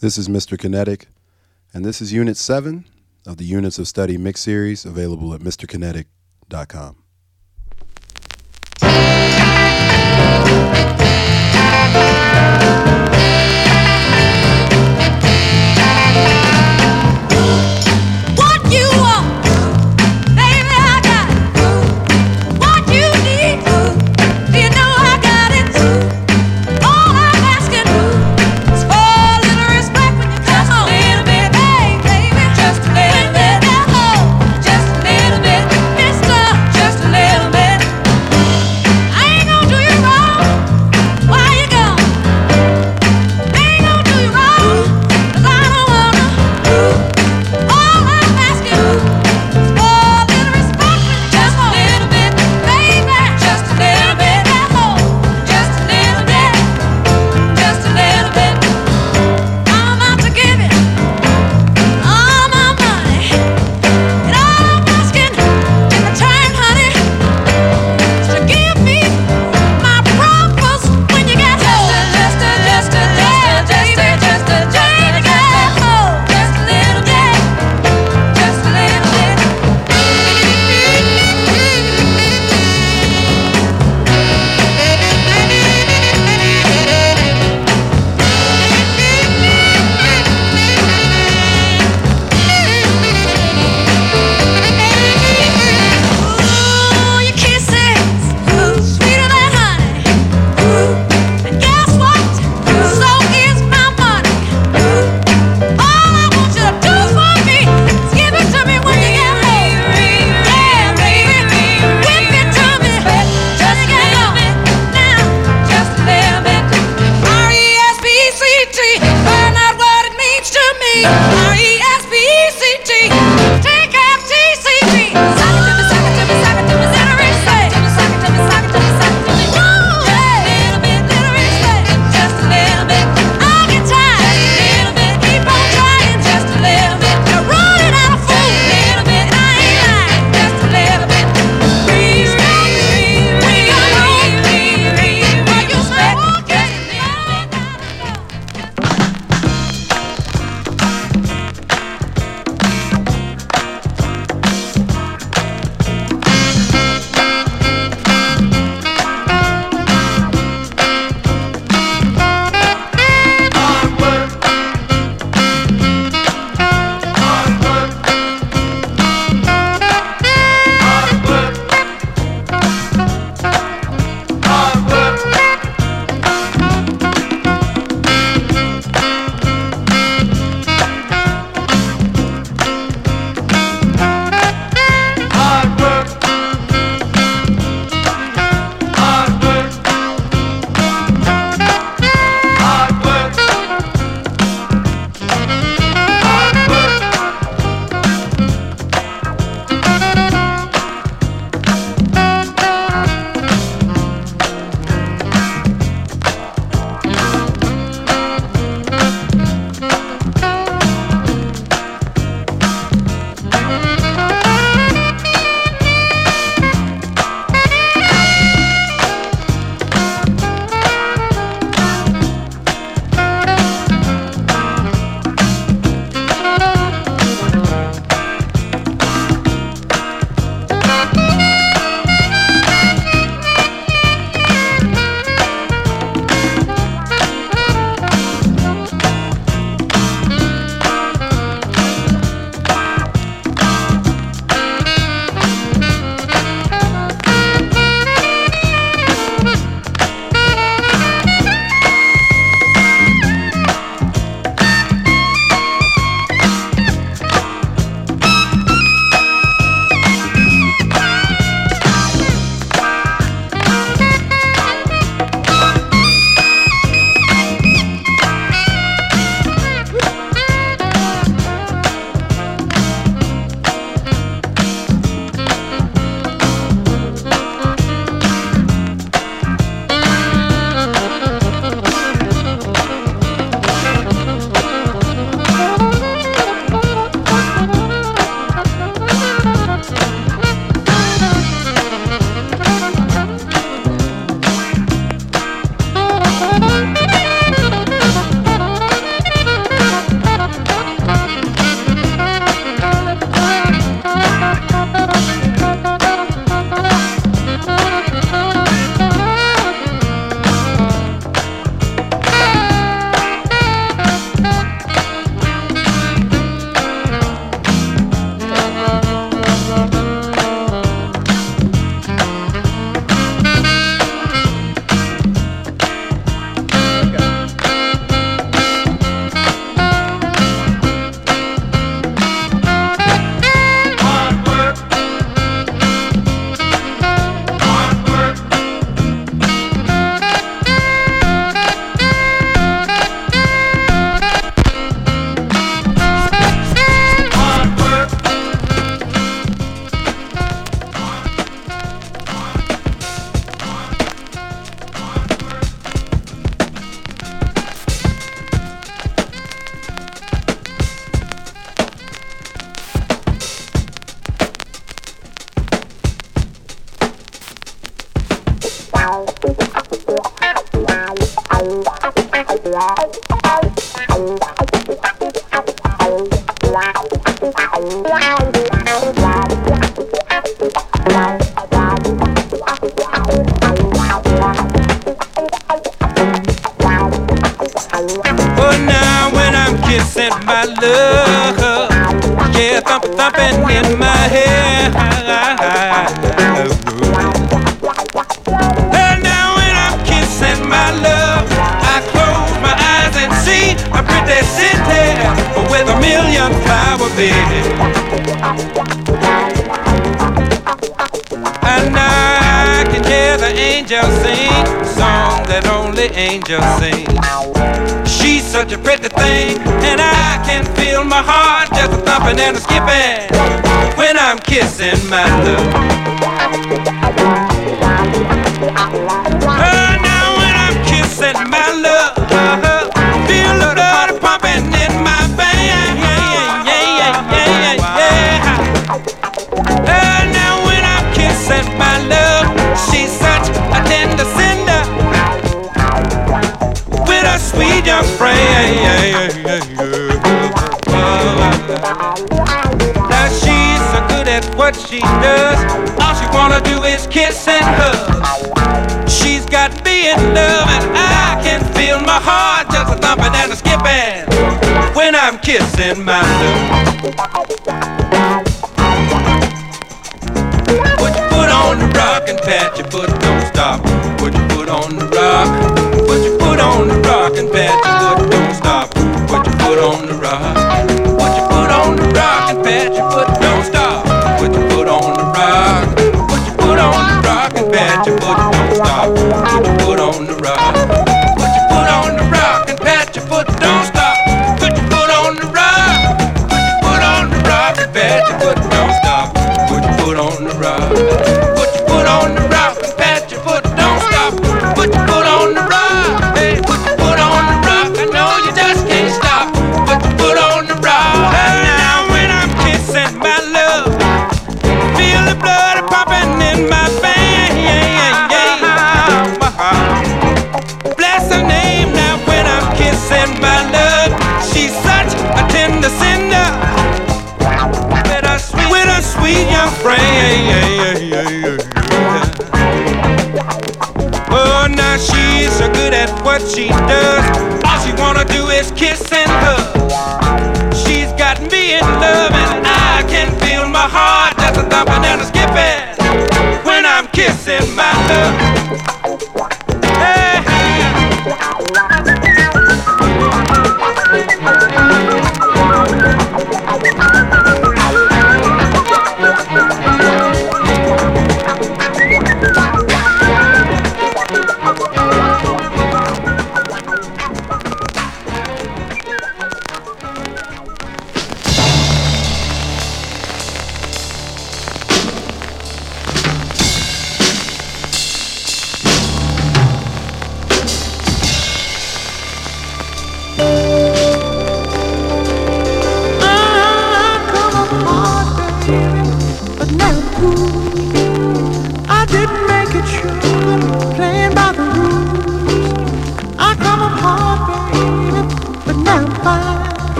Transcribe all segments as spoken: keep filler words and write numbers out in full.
This is Mister Kinetic, and this is Unit seven of the Units of Study Mix Series, available at Mr Kinetic dot com. My love, yeah, thump thumping in my head. And now when I'm kissing my love, I close my eyes and see a pretty city with a million flower beds. And I can hear the angels sing songs that only angels sing. She's such a pretty thing, and I can feel my heart just a thumping and a skipping when I'm kissing my love. Oh, now when I'm kissing my love, feel the blood pumping in my veins. Yeah, yeah, yeah, yeah, yeah. Oh, now when I'm kissing my love, she's such a tender cinder with a sweet young friend. Now she's so good at what she does, all she wanna do is kiss and hug. She's got me in love, and I can feel my heart just a thumping and a skipping when I'm kissing my love. Put your foot on the rock and pat your foot, don't stop. Put your foot on the rock. Put your foot on the rock and pat your foot, don't stop. Put your foot on the rock. Put your foot on the rock and pat your foot, don't stop. Put your foot on the rock. Put your foot on the rock and pat your foot, don't stop. Put your foot on the rock. Put your foot on the rock and pat your foot, don't stop. Put your foot on the rock. Put your foot on the rock and pat your foot, don't stop. Put your foot on the rock. Put your foot on the rock and pat your foot, don't stop. Put your foot on the rock. Hey, put your foot on the rock. I know you just can't stop. Put your foot on the rock. And now when I'm kissing my love, feel the blood pumping in my veins. Yeah, yeah, yeah. Bless her name now when I'm kissing my love. She's such a tender cinder with a sweet, with a sweet young friend. Yeah, yeah, yeah, yeah, yeah. Oh, now she's so good at what she does. All she wanna do is kiss and hug. She's got me in love, and I can feel my heart just a thumping and a skipping when I'm kissing my love. Hey, hey.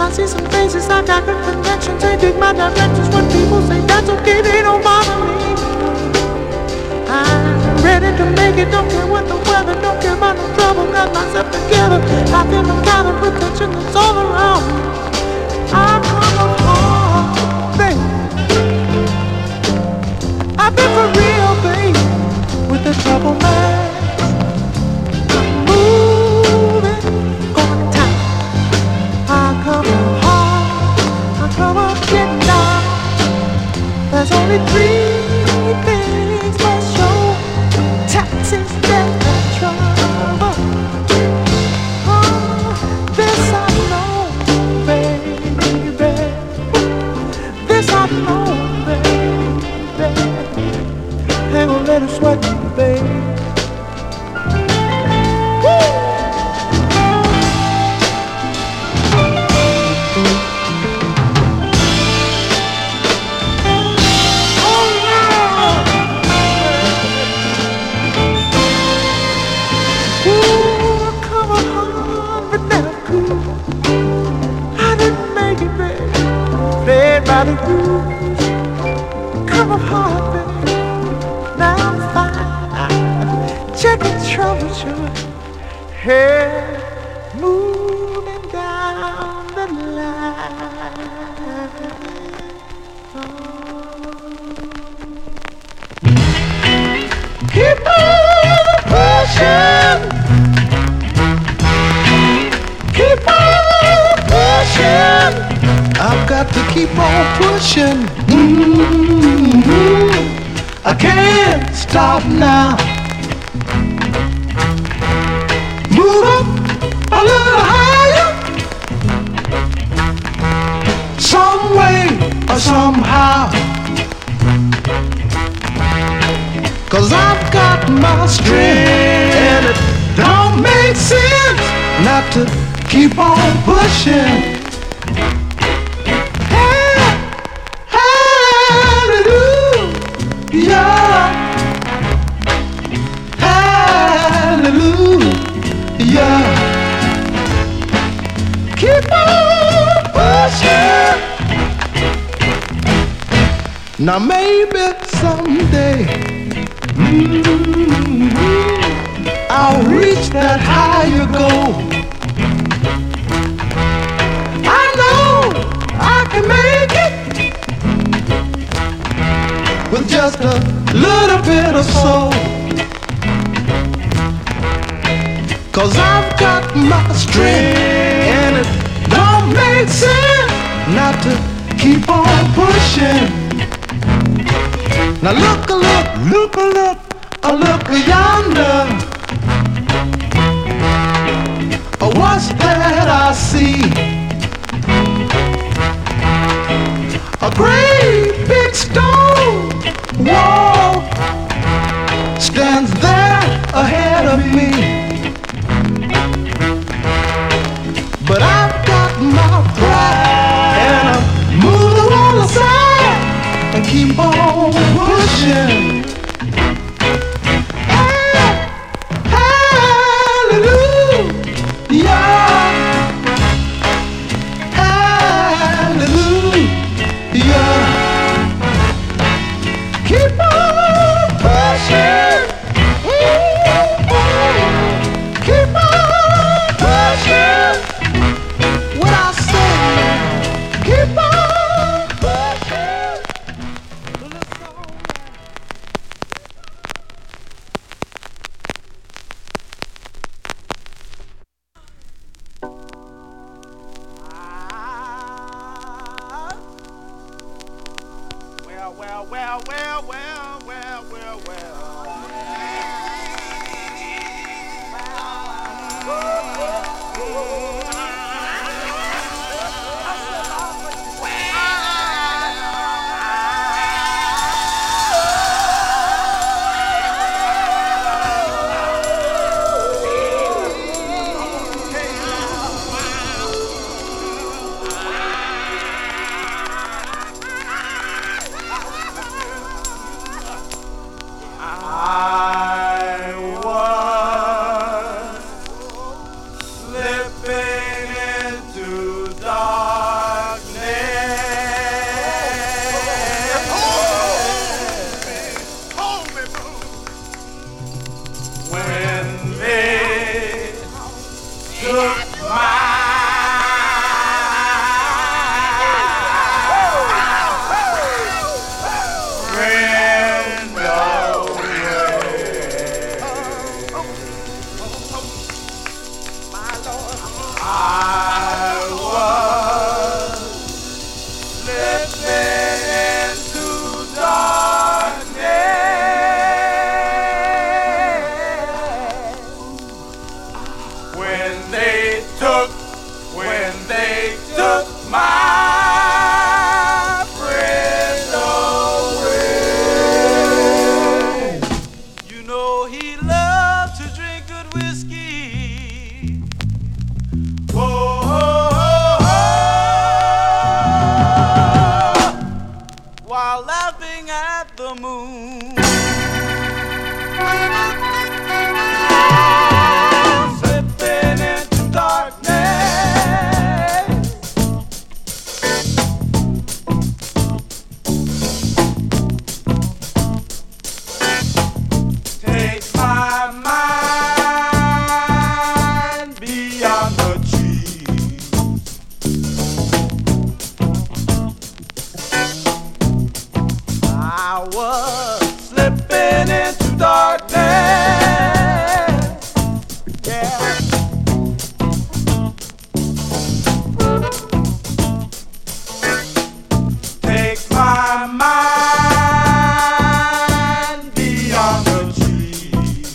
I see some faces, I got good connections. They dig my directions. When people say that's okay, they don't bother me. I'm ready to make it, don't care what the weather, don't care about no trouble. Got myself together, I feel the kind of protection that's all around me. I'm coming home, baby. I've been for real, baby, with the trouble man. I'm moving, going tight. I'm coming hard, I'm coming getting down. There's only three things must show: taxes, death, and trouble. Oh, this I know, baby. This I know, baby. Ain't gonna let it sweat me, baby. By the rules, come up hard, baby. Now I'm fine. Checking troubleshoot. Hey, moving down the line. Oh. Keep on pushing. Keep on pushing. I've got to keep on pushing. Mm-hmm. I can't stop now. Move up a little higher. Some way or somehow. 'Cause I've got my strength, and it don't make sense not to keep on pushing. Yeah, hallelujah. Keep on pushing. Now maybe someday mm-hmm, I'll reach that higher goal. I know I can make it with just a little bit of soul. 'Cause I've got my strength, and it don't make sense not to keep on pushing. Now look a look, look a look, a look yonder. Oh, what's that I see? A great big stone wall stands there ahead of me. But I've got my pride, and I'm moving on the side and keep on pushing. Hallelujah. Hallelujah. Keep on pushing. Keep on pushing. What I say, keep on pushing. Well, well, well, well, well, well, well. I was slipping the moon. Slipping into darkness. Take my mind beyond the trees. I was slipping into darkness. Yeah. Take my mind beyond the trees.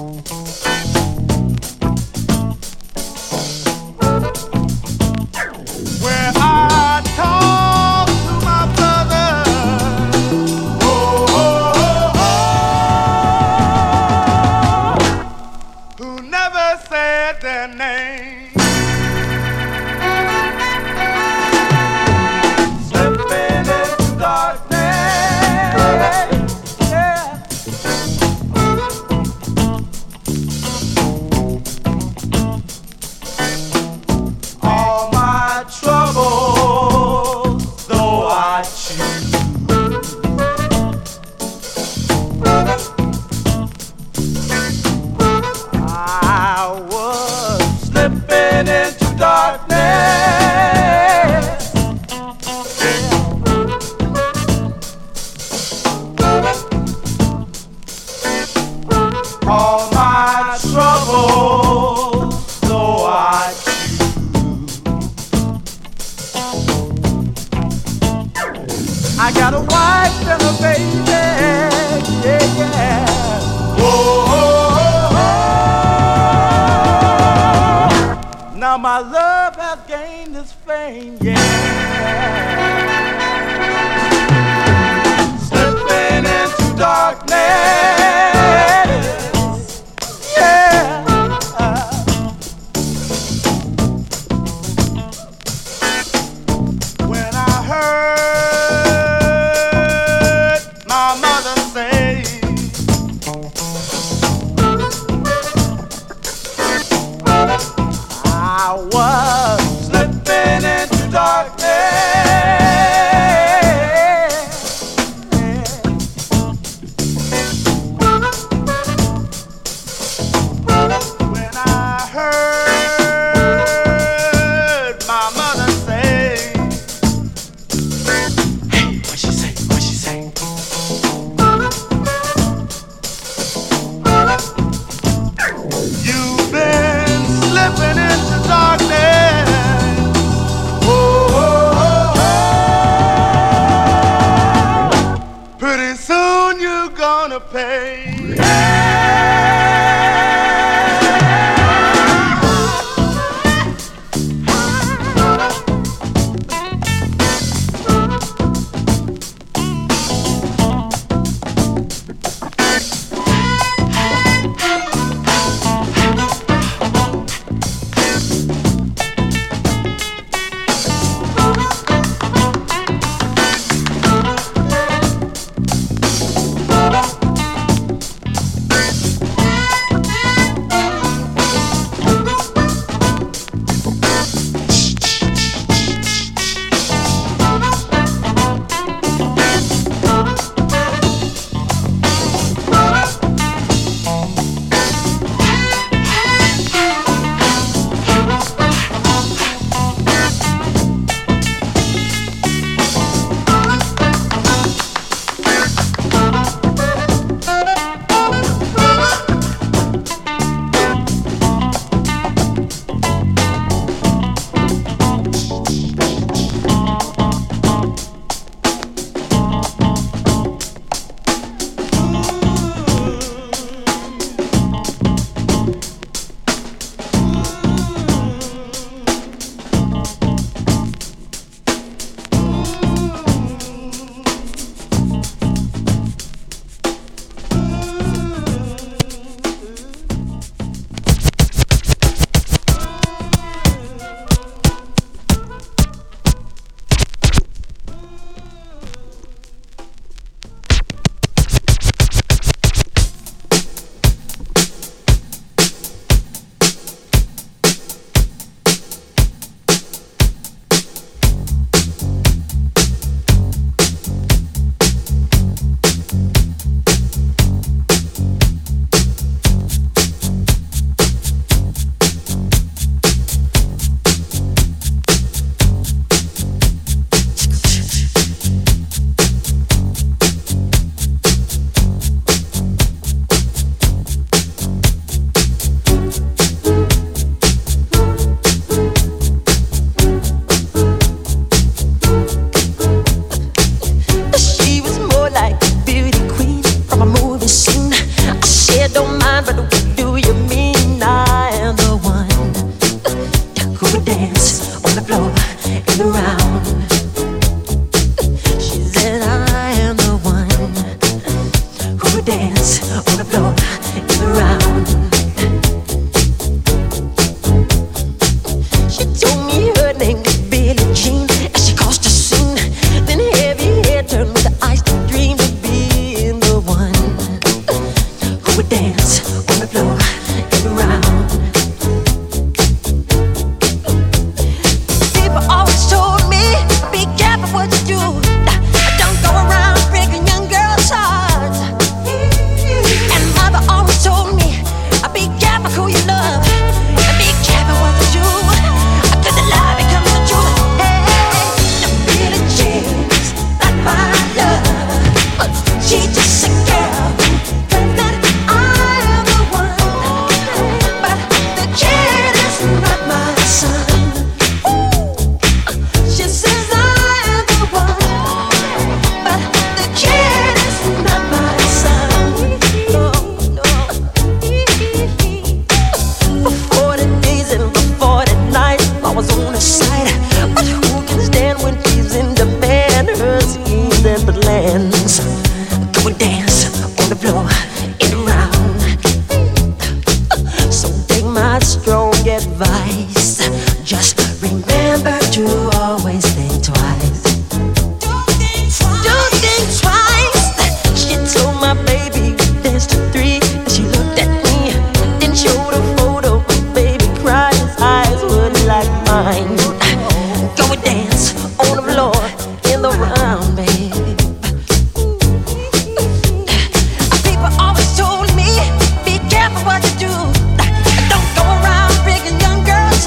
Where I talk to my brother. Oh, oh, oh, oh, who never said their name. Slipping into darkness. Yeah. All my troubles, though I choose, I was slipping into darkness. Yeah. All my troubles, though I choose, I got a wife and a baby. Yeah, yeah. Whoa, oh, oh. Now my love has gained its fame. Yeah. Slipping into darkness. Yeah. When I heard my mother say, I was slipping into darkness. People always told me, be careful what you do. Don't go around bringing young girls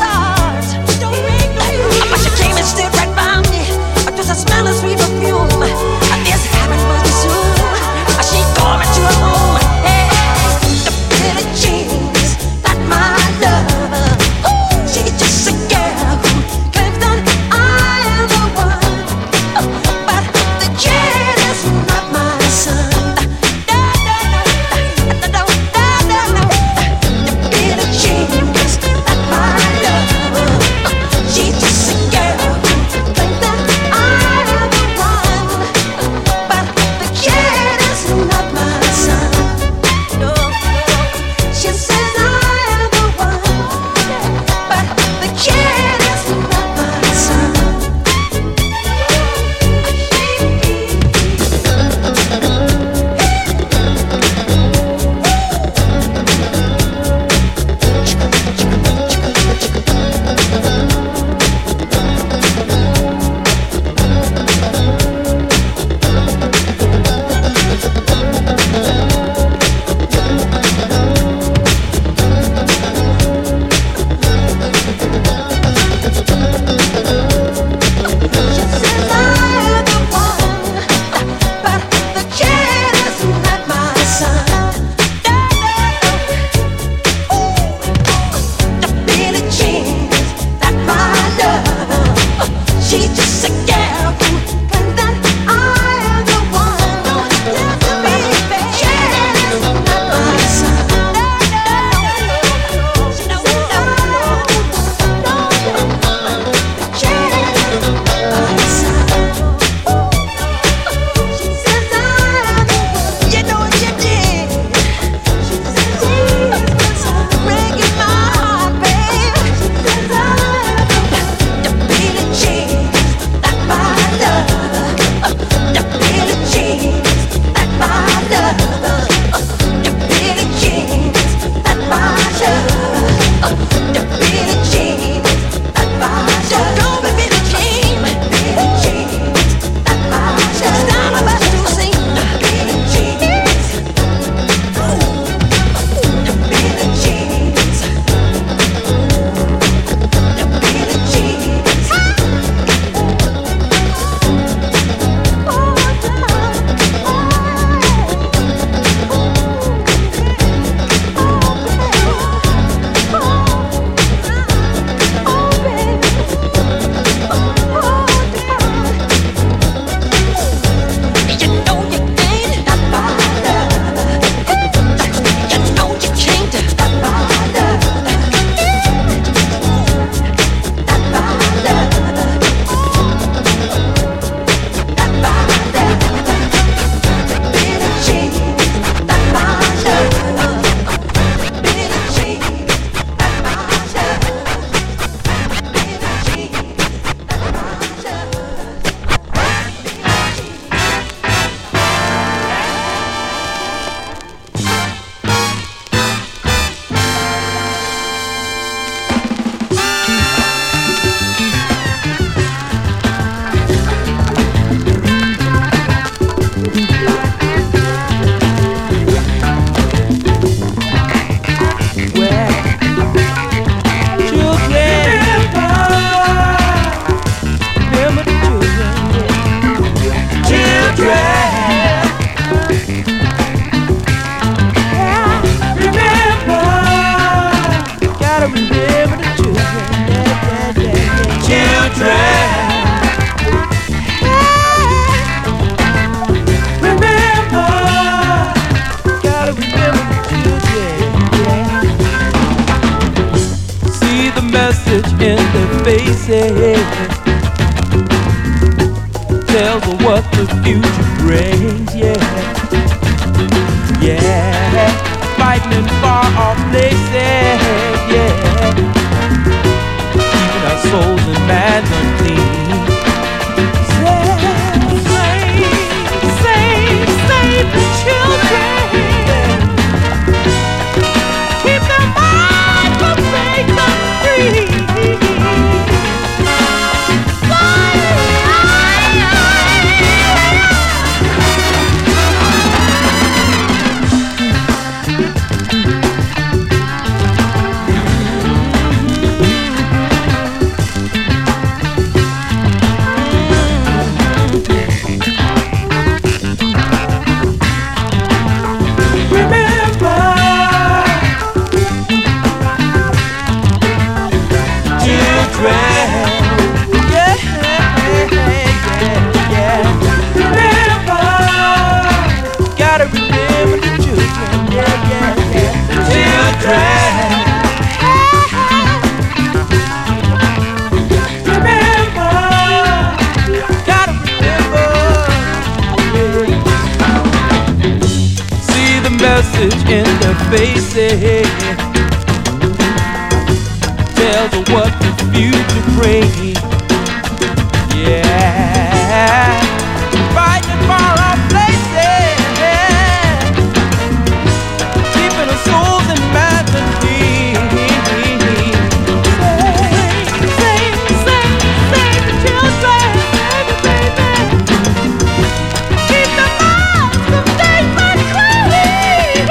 message in their faces tells them what the future brings, yeah. Yeah, fighting in far off places, yeah. Keeping our souls and minds unclean. Save, save, save, save the children. Keep their minds from breaking free. In their faces tells them what the future brings. Yeah, fighting far off places, keeping our souls and minds unclean. Save, save, save the children, baby, baby. Keep the minds from days unclean.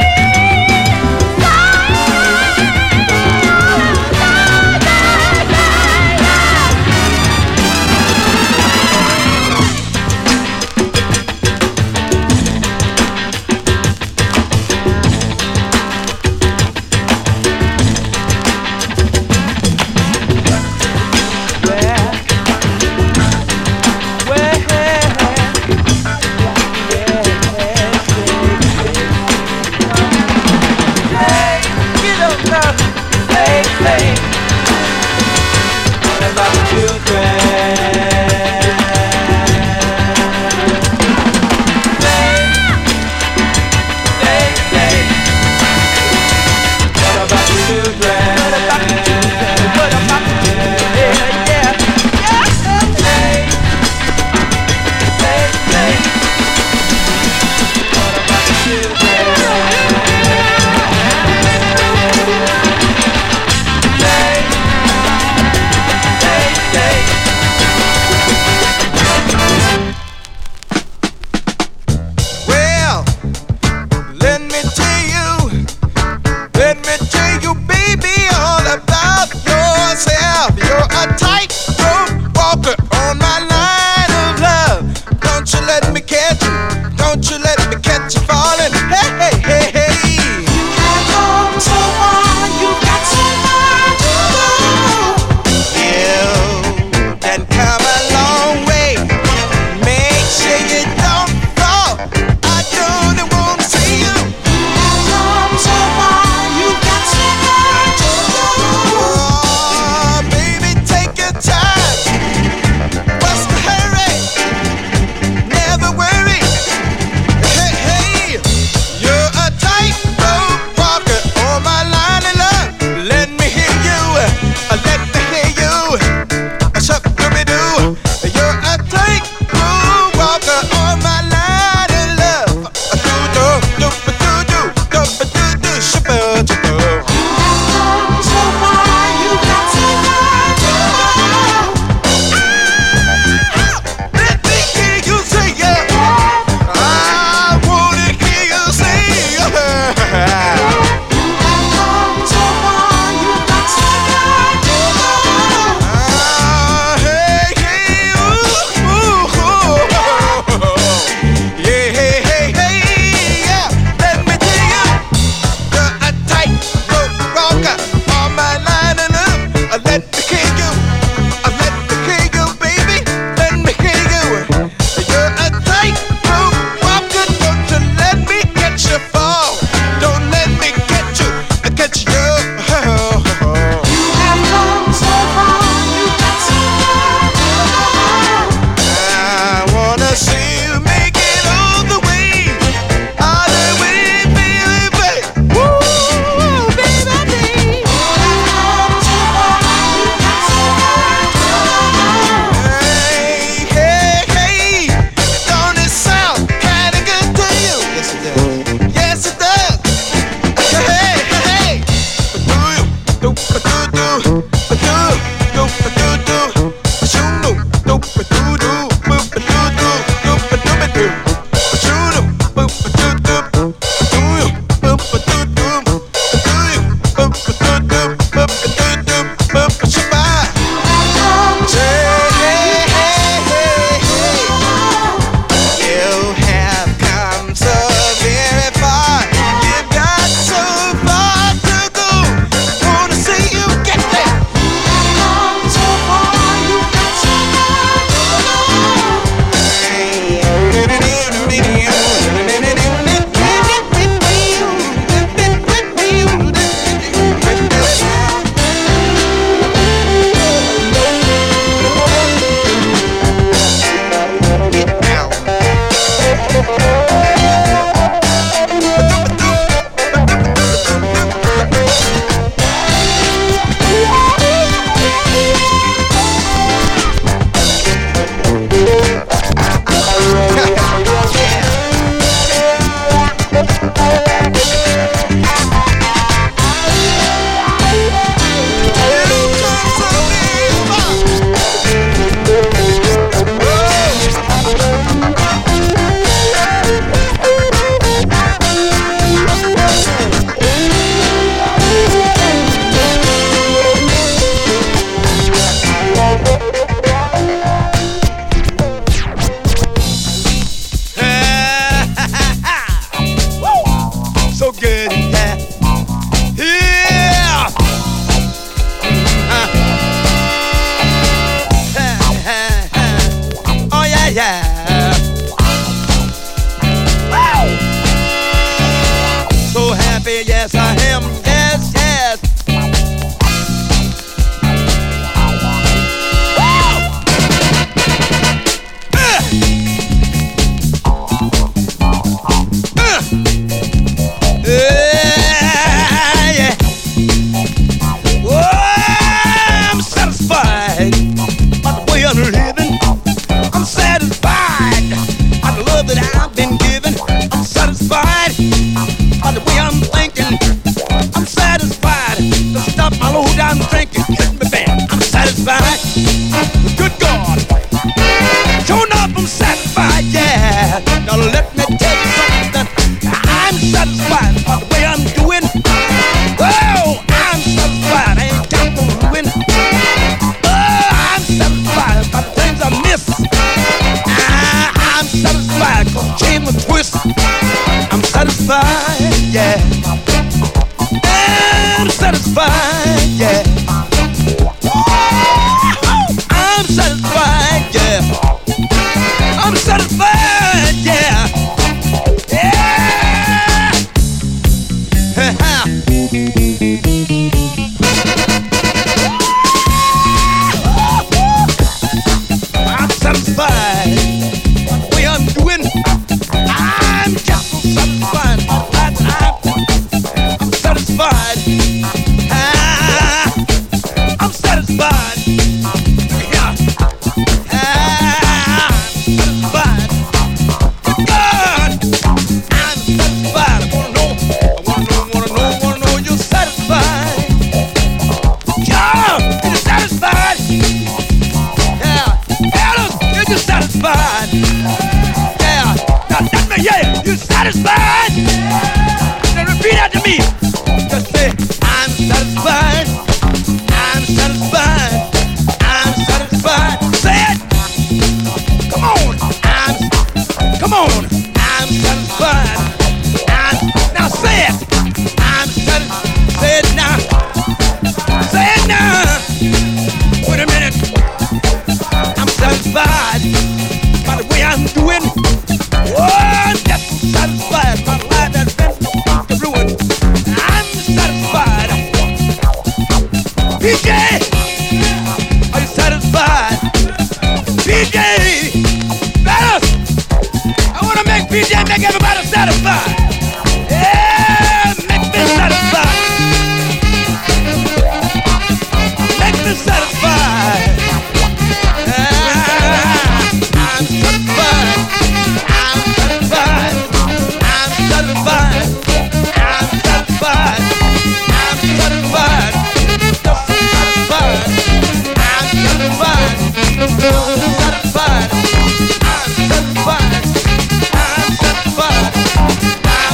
Satisfied. I'm satisfied.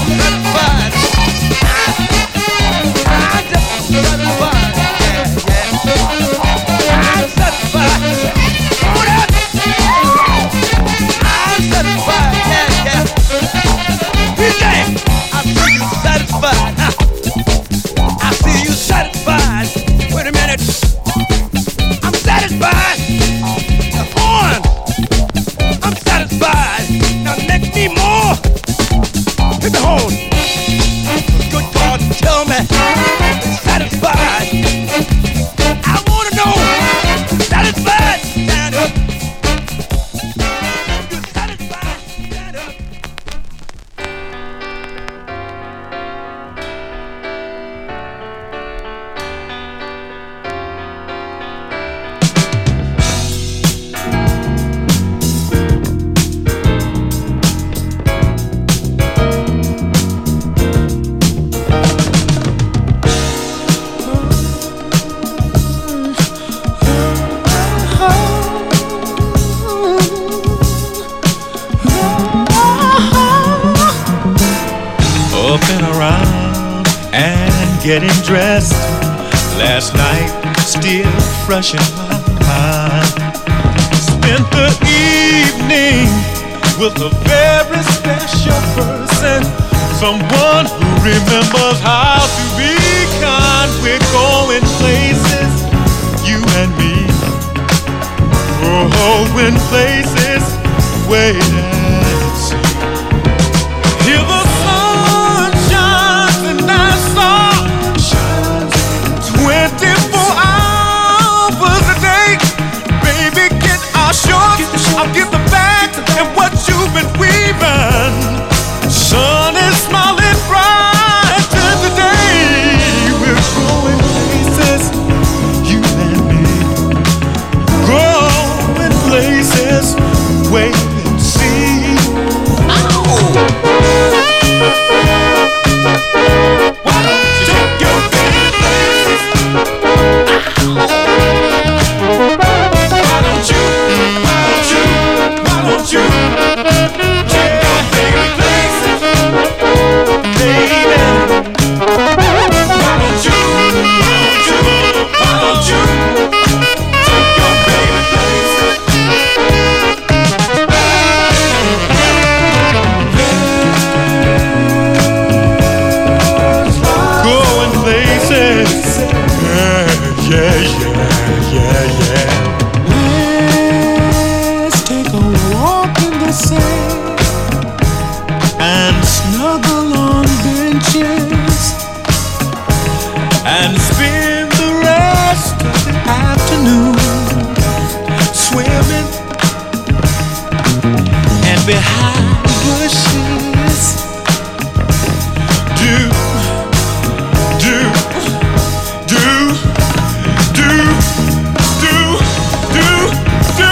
getting dressed. Last night, still fresh in my mind. Spent the evening with a very special person, someone who remembers how to be kind. We're going places, you and me. Going places, wait and see. Hear the sun shines and I saw shines twenty-four hours a day. Baby, get our shorts, I'll get the bags and what you've been weaving. Sun is smiling bright today. We're going places, you and me. Going places, wait and see. Why don't you take your baby places? Why don't you, why don't you, why don't you take your baby places, baby? Why don't you, why don't you, why don't you take your baby places? Going places, yeah, yeah, yeah, yeah, yeah. Let's take a walk in the sand and snuggle on benches and spend the rest of the afternoon swimming and behind bushes. Do, do, do, do, do, do, do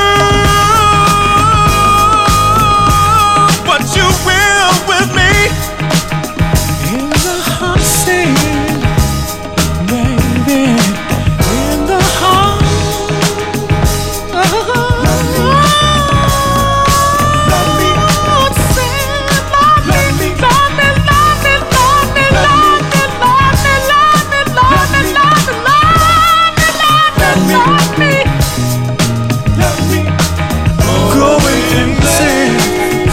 what you will with me in the hot sand, baby, in the hot. Love me, love me, love me, love me, love me, love me, love me, love me, love me, love me, love me, love me, going places,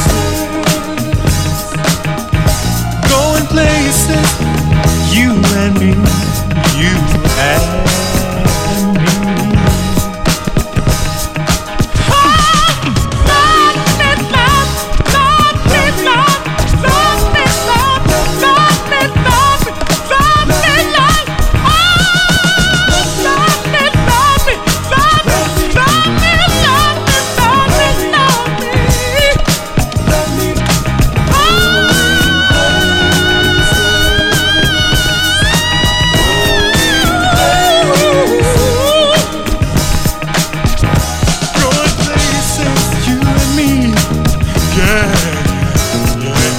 going places, you and me, you and me. Going places, you and me, yeah, yeah.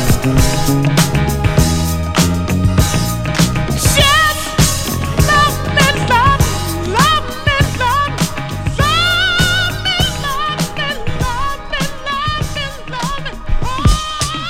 Just love me, love, love me, love, love me, love me, love me, love me, love me.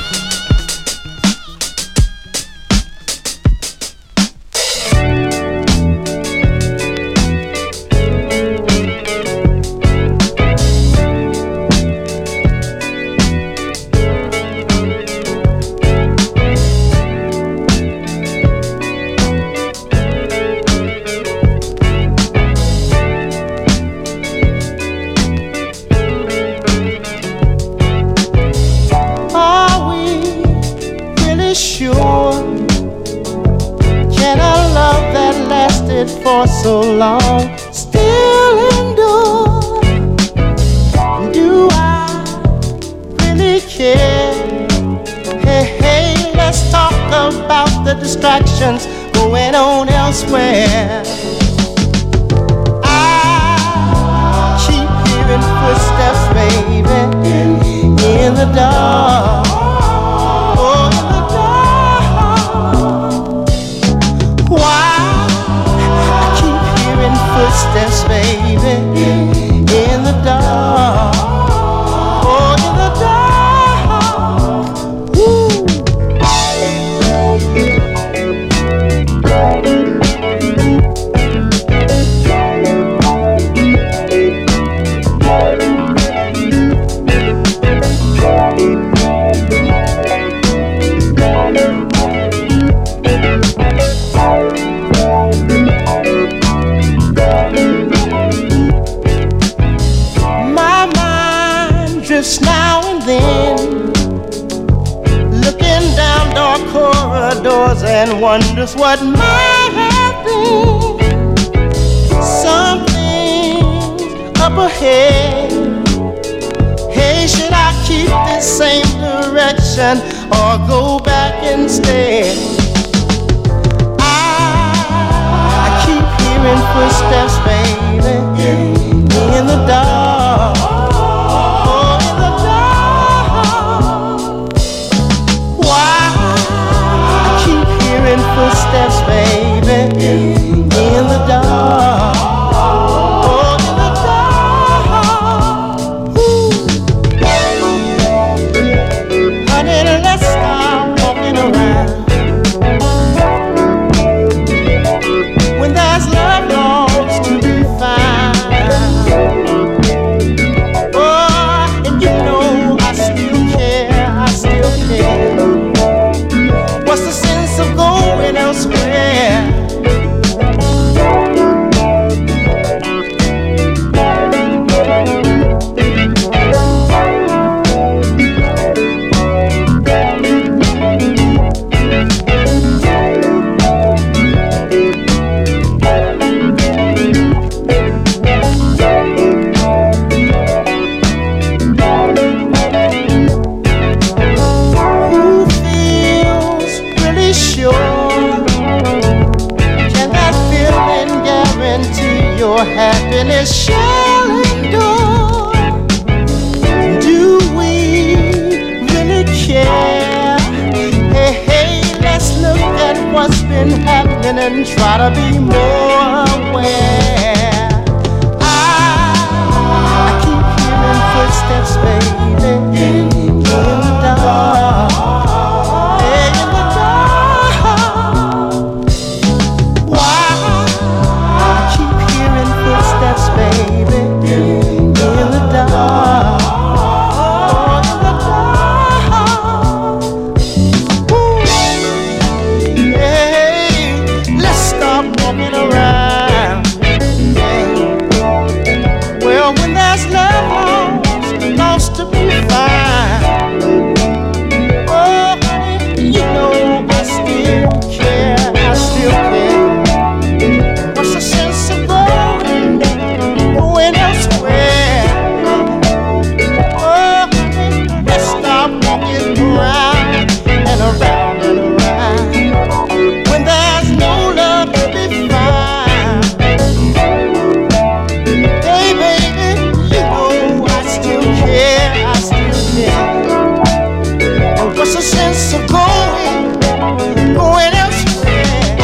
Are we really sure? Can a love that lasted for so long still endure? Do I really care? Hey, hey, let's talk about the distractions going on elsewhere. I keep hearing footsteps, baby, in the dark. Oh, in the dark. Why? I keep hearing footsteps, baby, in the dark. Oh, in the dark. Ooh. and wonders what might have been. Something up ahead. Hey, should I keep this same direction or go back instead? I, I keep hearing footsteps, baby, in the dark. Oh, in the dark. Why? I keep hearing footsteps, baby, in the dark. Oh, in the dark. Ooh. Honey, let's start walking around. When there's love lost to be found. Oh, and you know I still care, I still care. What's the sense of going elsewhere? Your happiness shall endure. Do we really care? Hey, hey, let's look at what's been happening and try to be more aware. I, I keep hearing footsteps, baby, in the dark. Hey, in the dark. Why? Footsteps, baby, in the dark. Oh, in the dark. Ooh. Hey, let's stop walking around. Yeah. Well, when there's love lost, lost to be found. Oh, honey, you know I still care, I still care. What's the sense of going? Going elsewhere. Oh, let's stop walking around and around and around. When there's no love to be found. Hey, baby, you know I still care, I still care. And what's the sense of going, going elsewhere?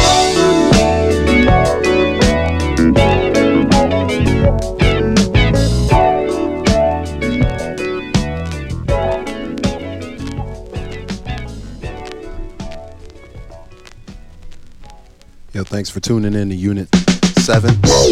Yo, thanks for tuning in to Unit seven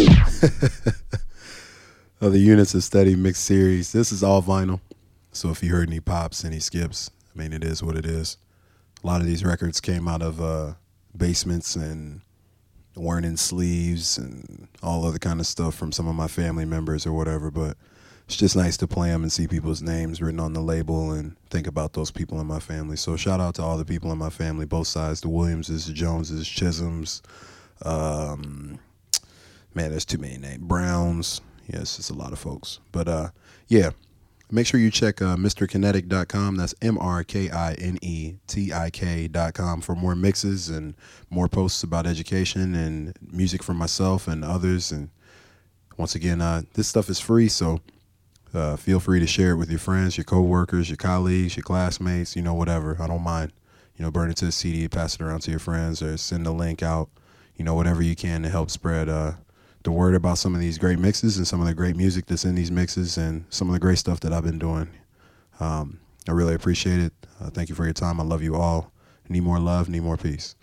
of the Units of Study Mix Series. This is all vinyl, so if you heard any pops, any skips, I mean, it is what it is. A lot of these records came out of uh, basements and weren't in sleeves and all other kind of stuff from some of my family members or whatever, but it's just nice to play them and see people's names written on the label and think about those people in my family. So shout out to all the people in my family, both sides, the Williamses, the Joneses, Chisholms, um, man, there's too many names, Browns. Yes, it's a lot of folks. But uh, yeah, make sure you check uh, Mr Kinetic dot com. That's M R K I N E T I K dot com for more mixes and more posts about education and music from myself and others. And once again, uh, this stuff is free, so Uh, feel free to share it with your friends, your coworkers, your colleagues, your classmates, you know, whatever. I don't mind. You know, burn it to a C D, pass it around to your friends, or send a link out, you know, whatever you can to help spread uh, the word about some of these great mixes and some of the great music that's in these mixes and some of the great stuff that I've been doing. Um, I really appreciate it. Uh, thank you for your time. I love you all. Need more love, need more peace.